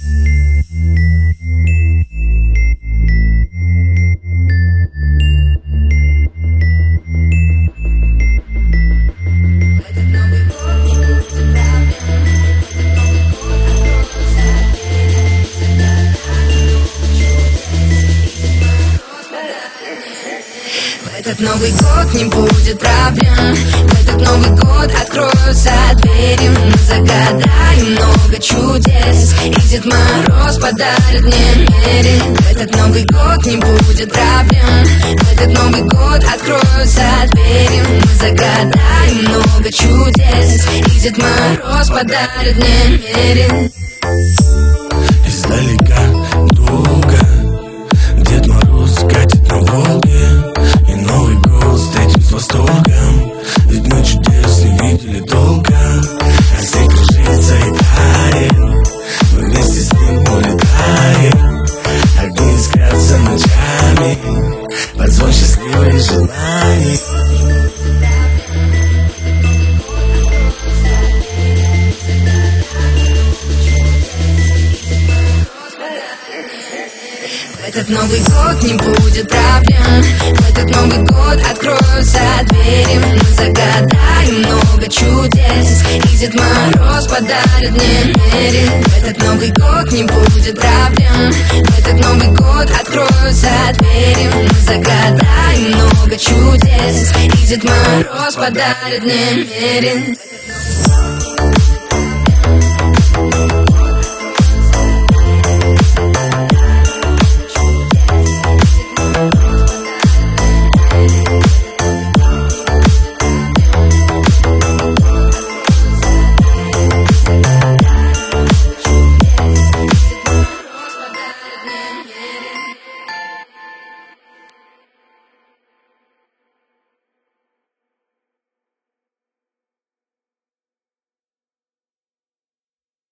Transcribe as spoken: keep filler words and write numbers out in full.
Этот Новый год не будет проблем. В этот Новый год откроются двери. Мы загадаем много чудес, и Дед Мороз подарит мне мерин. В этот Новый год не будет проблем. В этот Новый год откроются двери. Мы загадаем много чудес, и Дед Мороз подарит мне мерин. Издалека долго Дед Мороз катит на Волге, и Новый год встретим с восторгом, ведь мы чудес не видели долго. А снег кружится и тает, мы вместе с ним улетаем. Огни искрятся ночами под звон счастливых желаний. В этот Новый год не будет проблем. В этот Новый год откроются двери. Мы загадаем много чудес, и Дед Мороз подарит мне мерин. В этот Новый год не будет проблем. В этот Новый год откроются двери. Мы загадаем много чудес, и Дед Мороз подарит мне мерин.